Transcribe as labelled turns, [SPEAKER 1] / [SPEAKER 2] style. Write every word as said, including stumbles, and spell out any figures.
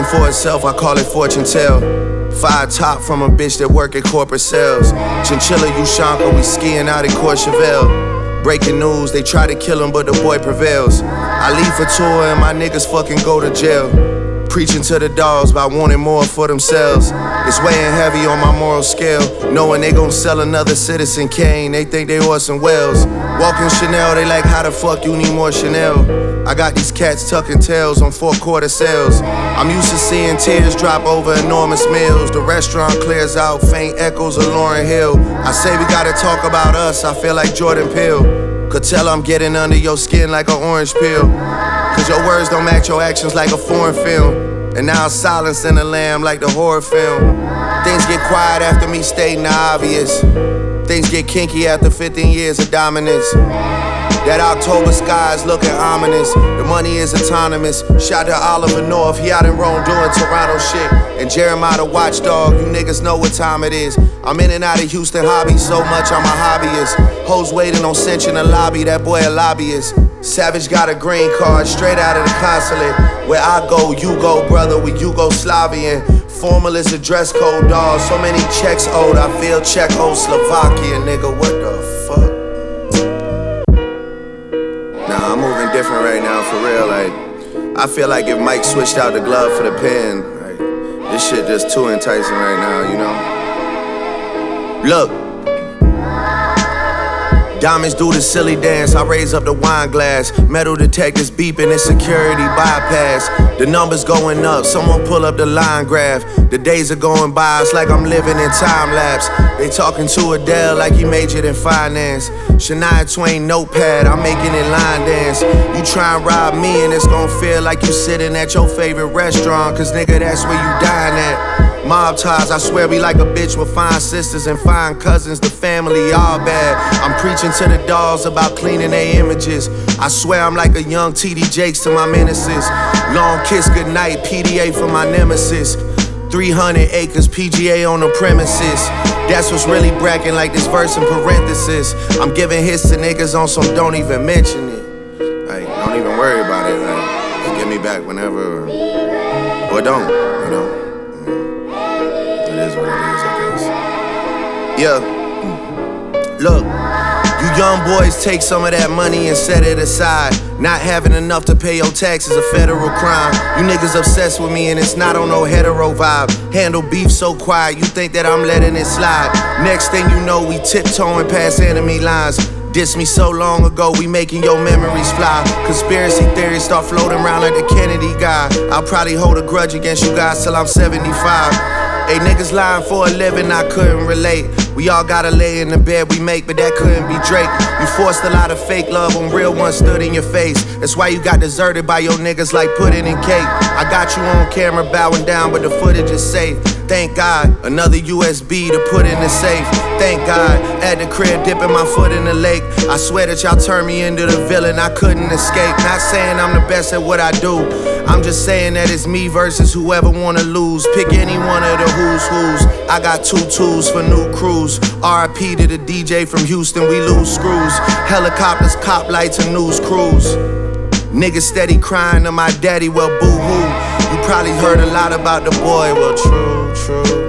[SPEAKER 1] for itself, I call it fortune tell. Five top from a bitch that work at corporate sales. Chinchilla, Ushanka, we skiing out in Courchevel. Breaking news, they try to kill him, but the boy prevails. I leave for tour and my niggas fucking go to jail. Preaching to the dogs by wanting more for themselves. It's weighing heavy on my moral scale. Knowing they gon' sell another Citizen Kane, they think they Orson Welles. Walking Chanel, they like, how the fuck you need more Chanel? I got these cats tucking tails on four quarter sales. I'm used to seeing tears drop over enormous meals. The restaurant clears out, faint echoes of Lauryn Hill. I say we gotta talk about us, I feel like Jordan Peele. Could tell I'm getting under your skin like an orange peel. Cause your words don't match your actions like a foreign film. And now silence in the lamb like the horror film. Things get quiet after me stating the obvious. Things get kinky after fifteen years of dominance. That October sky is looking ominous. The money is autonomous. Shout to Oliver North, he out in Rome doing Toronto shit. And Jeremiah the watchdog, you niggas know what time it is. I'm in and out of Houston hobbies so much I'm a hobbyist. Hoes waiting on cinch in the lobby, that boy a lobbyist. Savage got a green card straight out of the consulate. Where I go, you go, brother, we Yugoslavian. Formal is a dress code, dawg. So many checks owed, I feel Czechoslovakia, nigga, what the fuck? Nah, I'm moving different right now, for real, like, I feel like if Mike switched out the glove for the pen, like, this shit just too enticing right now, you know? Look. Diamonds do the silly dance, I raise up the wine glass. Metal detectors beeping, it's security bypass. The numbers going up, someone pull up the line graph. The days are going by, it's like I'm living in time lapse. They talking to Adele like he majored in finance. Shania Twain notepad, I'm making it line dance. You try and rob me and it's gon' feel like you sitting at your favorite restaurant. Cause nigga, that's where you dine at. Mob ties, I swear we like a bitch with fine sisters and fine cousins, the family all bad. I'm preaching to the dolls about cleaning their images. I swear I'm like a young T D Jakes to my menaces. Long kiss goodnight, P D A for my nemesis. three hundred acres, P G A on the premises. That's what's really bracking like this verse in parenthesis. I'm giving hits to niggas on some don't even mention it. Like, don't even worry about it, like, just give me back whenever, or don't, you know? It is what it is, I guess. Yeah, look, you young boys take some of that money and set it aside. Not having enough to pay your taxes a federal crime. You niggas obsessed with me and it's not on no hetero vibe. Handle beef so quiet, you think that I'm letting it slide. Next thing you know, we tiptoeing past enemy lines. Diss me so long ago, we making your memories fly. Conspiracy theories start floating around like the Kennedy guy. I'll probably hold a grudge against you guys till I'm seventy-five. Hey, niggas lying for a living, I couldn't relate. We all gotta lay in the bed we make, but that couldn't be Drake. You forced a lot of fake love when real ones stood in your face. That's why you got deserted by your niggas like pudding and cake. I got you on camera bowing down, but the footage is safe. Thank God, another U S B to put in the safe. Thank God, at the crib dipping my foot in the lake. I swear that y'all turned me into the villain, I couldn't escape. Not saying I'm the best at what I do, I'm just saying that it's me versus whoever wanna lose. Pick any one of the who's who's. I got two tools for new crews. R I P to the D J from Houston, we lose screws. Helicopters, cop lights, and news crews. Niggas steady crying to my daddy, well boo-hoo. You probably heard a lot about the boy, well true, true.